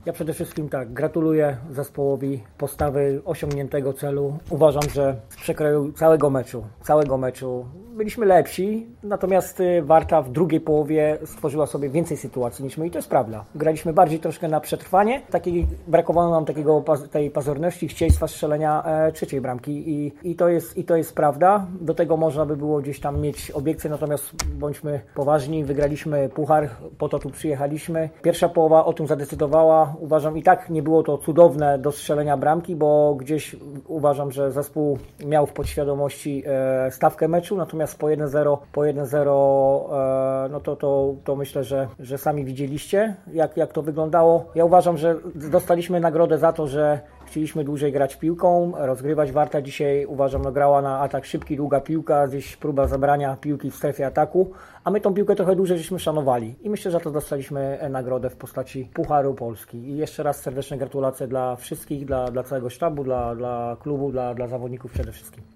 Ja przede wszystkim tak, gratuluję zespołowi postawy osiągniętego celu. Uważam, że z przekroju całego meczu byliśmy lepsi, natomiast Warta w drugiej połowie stworzyła sobie więcej sytuacji niż my i to jest prawda. Graliśmy bardziej troszkę na przetrwanie, brakowało nam tej pazerności, chcieństwa strzelenia trzeciej bramki i to jest prawda. Do tego można by było gdzieś tam mieć obiekcje, natomiast bądźmy poważni, wygraliśmy puchar, po to tu przyjechaliśmy. Pierwsza połowa o tym zadecydowała. Uważam, i tak nie było to cudowne do strzelenia bramki, bo gdzieś uważam, że zespół miał w podświadomości stawkę meczu, natomiast po 1-0 no to myślę, że sami widzieliście, jak to wyglądało. Ja uważam, że dostaliśmy nagrodę za to, że chcieliśmy dłużej grać piłką, rozgrywać. Warta dzisiaj, uważam, grała na atak szybki, długa piłka, gdzieś próba zabrania piłki w strefie ataku, a my tą piłkę trochę dłużej żeśmy szanowali i myślę, że to dostaliśmy nagrodę w postaci Pucharu Polski. I jeszcze raz serdeczne gratulacje dla wszystkich, dla całego sztabu, dla klubu, dla zawodników przede wszystkim.